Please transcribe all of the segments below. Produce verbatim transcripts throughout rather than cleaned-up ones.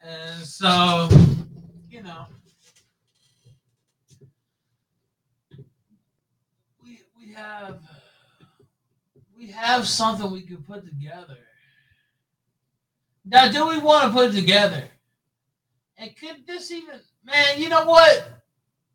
And so, you know, we we have we have something we can put together. Now, do we want to put it together? And could this even, man? You know what?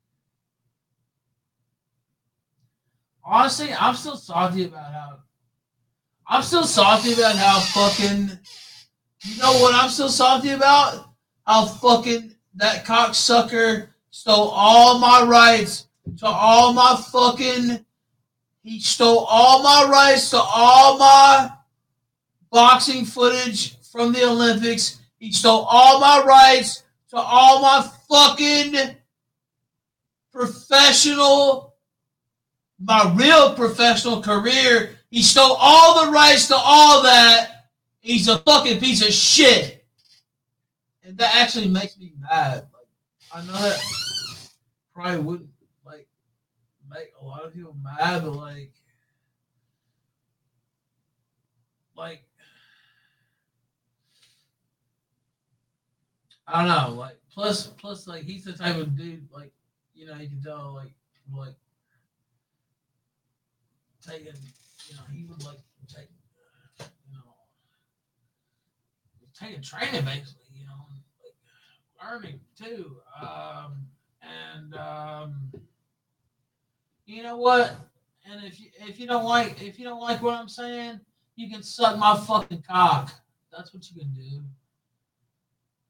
Honestly, I'm still salty about how I'm still salty about how fucking. You know what I'm still salty about? How fucking that cocksucker stole all my rights to all my fucking. He stole all my rights to all my boxing footage from the Olympics. He stole all my rights to all my fucking professional, my real professional career. He stole all the rights to all that. He's a fucking piece of shit. And that actually makes me mad. Like, I know that probably wouldn't like make a lot of people mad, but like, like I don't know. Like, plus, plus, like he's the type of dude. Like, you know, you can tell, like, like taking, you know, he would like take, you know, taking training basically. You know, like learning too. Um, and um, you know what? And if you if you don't like if you don't like what I'm saying, you can suck my fucking cock. That's what you can do.